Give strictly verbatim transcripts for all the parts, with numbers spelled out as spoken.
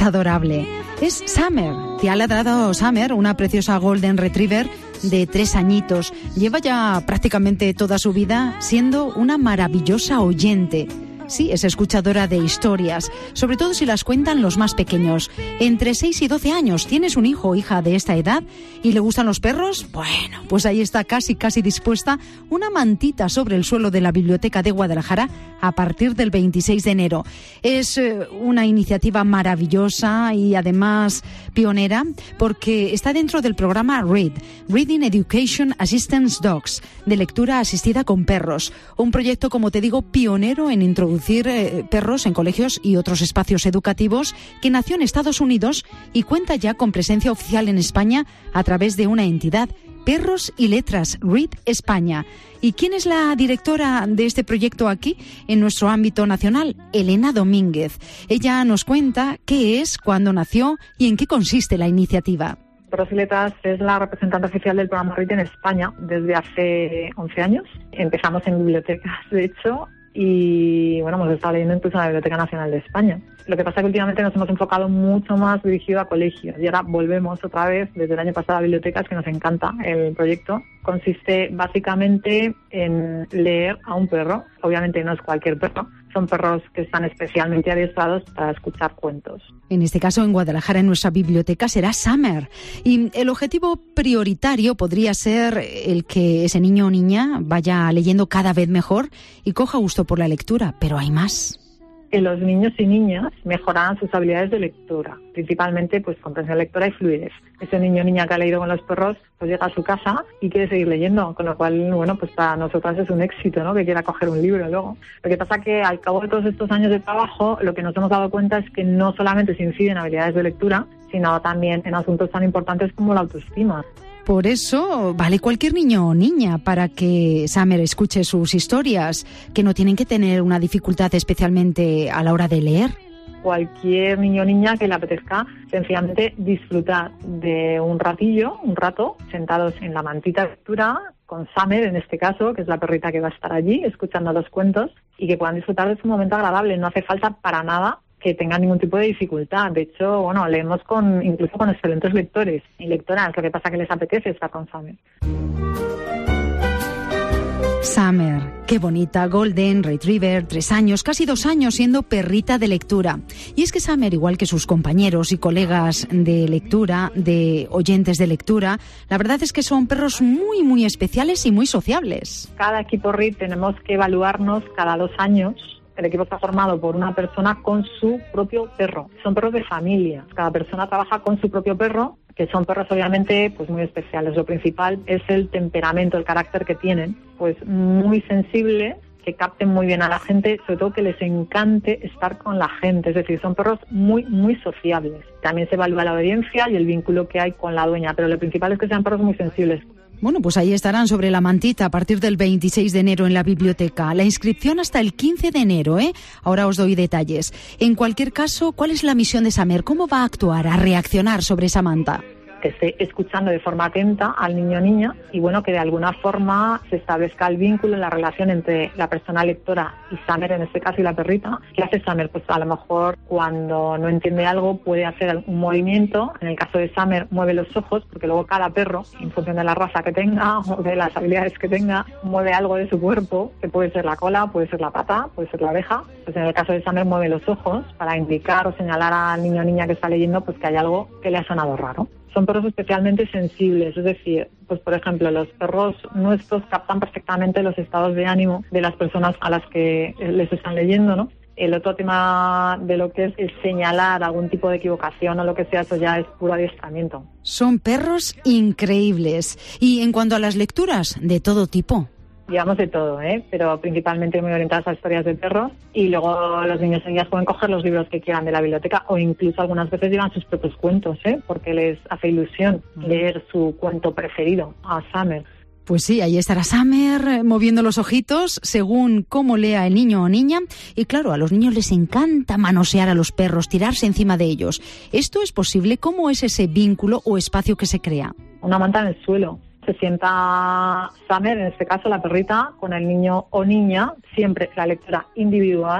adorable. Es Summer. Te ha ladrado Summer, una preciosa Golden Retriever de tres añitos. Lleva ya prácticamente toda su vida siendo una maravillosa oyente. Sí, es escuchadora de historias, sobre todo si las cuentan los más pequeños. Entre seis y doce años, ¿tienes un hijo o hija de esta edad y le gustan los perros? Bueno, pues ahí está casi casi dispuesta una mantita sobre el suelo de la Biblioteca de Guadalajara a partir del veintiséis de enero. Es eh, una iniciativa maravillosa y además pionera porque está dentro del programa READ, Reading Education Assistance Dogs, de lectura asistida con perros. Un proyecto, como te digo, pionero en introducir Eh, perros en colegios y otros espacios educativos, que nació en Estados Unidos y cuenta ya con presencia oficial en España a través de una entidad, Perros y Letras, READ España. ¿Y quién es la directora de este proyecto aquí, en nuestro ámbito nacional? Elena Domínguez. Ella nos cuenta qué es, cuándo nació y en qué consiste la iniciativa. Perros y Letras es la representante oficial del programa READ en España desde hace once años. Empezamos en bibliotecas, de hecho, y bueno, hemos estado leyendo incluso en la Biblioteca Nacional de España. Lo que pasa es que últimamente nos hemos enfocado mucho más dirigido a colegios y ahora volvemos otra vez desde el año pasado a bibliotecas, que nos encanta el proyecto. Consiste básicamente en leer a un perro. Obviamente no es cualquier perro, son perros que están especialmente adiestrados para escuchar cuentos. En este caso, en Guadalajara, en nuestra biblioteca, será Summer. Y el objetivo prioritario podría ser el que ese niño o niña vaya leyendo cada vez mejor y coja gusto por la lectura, pero hay más. Que los niños y niñas mejoran sus habilidades de lectura, principalmente pues comprensión lectora y fluidez. Ese niño o niña que ha leído con los perros pues llega a su casa y quiere seguir leyendo, con lo cual, bueno, pues para nosotras es un éxito, ¿no?, que quiera coger un libro luego. Lo que pasa que al cabo de todos estos años de trabajo, lo que nos hemos dado cuenta es que no solamente se incide en habilidades de lectura, sino también en asuntos tan importantes como la autoestima. Por eso vale cualquier niño o niña para que Summer escuche sus historias, que no tienen que tener una dificultad especialmente a la hora de leer. Cualquier niño o niña que le apetezca sencillamente disfrutar de un ratillo, un rato, sentados en la mantita de lectura, con Summer en este caso, que es la perrita que va a estar allí escuchando los cuentos, y que puedan disfrutar de su momento agradable. No hace falta para nada que tengan ningún tipo de dificultad. De hecho, bueno, leemos con incluso con excelentes lectores y lectoras. Lo que pasa que les apetece estar con Summer. Summer, qué bonita, Golden Retriever, tres años, casi dos años siendo perrita de lectura. Y es que Summer, igual que sus compañeros y colegas de lectura, de oyentes de lectura, la verdad es que son perros muy, muy especiales y muy sociables. Cada equipo READ tenemos que evaluarnos cada dos años. El equipo está formado por una persona con su propio perro. Son perros de familia. Cada persona trabaja con su propio perro, que son perros obviamente pues muy especiales. Lo principal es el temperamento, el carácter que tienen, pues muy sensible, que capten muy bien a la gente, sobre todo que les encante estar con la gente. Es decir, son perros muy, muy sociables. También se evalúa la obediencia y el vínculo que hay con la dueña, pero lo principal es que sean perros muy sensibles. Bueno, pues ahí estarán sobre la mantita a partir del veintiséis de enero en la biblioteca. La inscripción hasta el quince de enero, ¿eh? Ahora os doy detalles. En cualquier caso, ¿cuál es la misión de Summer? ¿Cómo va a actuar, a reaccionar sobre esa manta? Que esté escuchando de forma atenta al niño o niña y bueno, que de alguna forma se establezca el vínculo, la relación entre la persona lectora y Summer, en este caso, y la perrita. ¿Qué hace Summer? Pues a lo mejor cuando no entiende algo puede hacer un movimiento. En el caso de Summer, mueve los ojos, porque luego cada perro, en función de la raza que tenga o de las habilidades que tenga, mueve algo de su cuerpo, que puede ser la cola, puede ser la pata, puede ser la oreja. Pues en el caso de Summer mueve los ojos para indicar o señalar al niño o niña que está leyendo pues que hay algo que le ha sonado raro. Son perros especialmente sensibles, es decir, pues por ejemplo, los perros nuestros captan perfectamente los estados de ánimo de las personas a las que les están leyendo, ¿no? El otro tema de lo que es el señalar algún tipo de equivocación o lo que sea, eso ya es puro adiestramiento. Son perros increíbles. Y en cuanto a las lecturas, de todo tipo. Llevamos de todo, ¿eh? Pero principalmente muy orientadas a historias de perros, y luego los niños y niñas pueden coger los libros que quieran de la biblioteca o incluso algunas veces llevan sus propios cuentos, ¿eh? Porque les hace ilusión leer su cuento preferido a Summer. Pues sí, ahí estará Summer moviendo los ojitos según cómo lea el niño o niña. Y claro, a los niños les encanta manosear a los perros, tirarse encima de ellos. ¿Esto es posible? ¿Cómo es ese vínculo o espacio que se crea? Una manta en el suelo. Se sienta Summer, en este caso la perrita, con el niño o niña, siempre la lectura individual,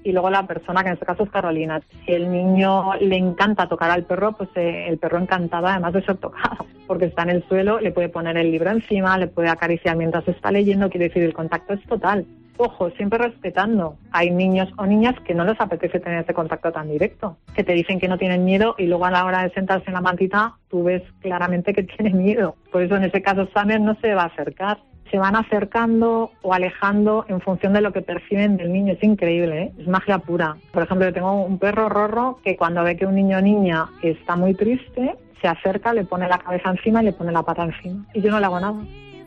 y luego la persona, que en este caso es Carolina. Si el niño le encanta tocar al perro, pues eh, el perro encantado además de ser tocado, porque está en el suelo, le puede poner el libro encima, le puede acariciar mientras está leyendo, quiere decir, el contacto es total. Ojo, siempre respetando. Hay niños o niñas que no les apetece tener ese contacto tan directo, que te dicen que no tienen miedo y luego a la hora de sentarse en la mantita tú ves claramente que tiene miedo. Por eso en ese caso Summer no se va a acercar. Se van acercando o alejando en función de lo que perciben del niño. Es increíble, ¿eh? Es magia pura. Por ejemplo, yo tengo un perro Rorro que cuando ve que un niño o niña está muy triste, se acerca, le pone la cabeza encima y le pone la pata encima. Y yo no le hago nada.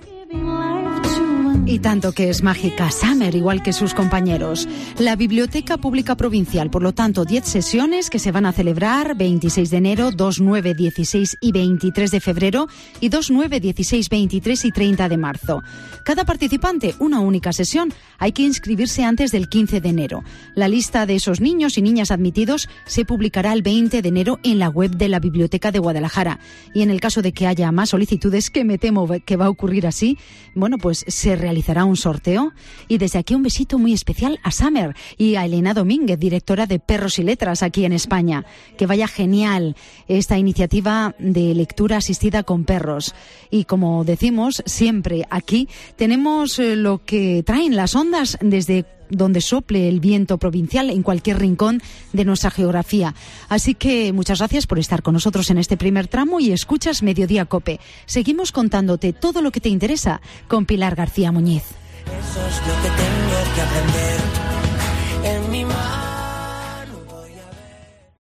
Y tanto que es mágica Summer, igual que sus compañeros. La Biblioteca Pública Provincial, por lo tanto, diez sesiones que se van a celebrar veintiséis de enero, dos, nueve, dieciséis y veintitrés de febrero y dos, nueve, dieciséis, veintitrés y treinta de marzo. Cada participante, una única sesión. Hay que inscribirse antes del quince de enero. La lista de esos niños y niñas admitidos se publicará el veinte de enero en la web de la Biblioteca de Guadalajara. Y en el caso de que haya más solicitudes, que me temo que va a ocurrir así, bueno, pues se realizará un sorteo. Y desde aquí un besito muy especial a Summer y a Elena Domínguez, directora de Perros y Letras aquí en España. Que vaya genial esta iniciativa de lectura asistida con perros. Y como decimos siempre aquí, tenemos lo que traen las ondas desde donde sople el viento provincial en cualquier rincón de nuestra geografía. Así que muchas gracias por estar con nosotros en este primer tramo y escuchas Mediodía Cope. Seguimos contándote todo lo que te interesa con Pilar García Muñiz. Eso es lo que tengo que aprender en mi mar.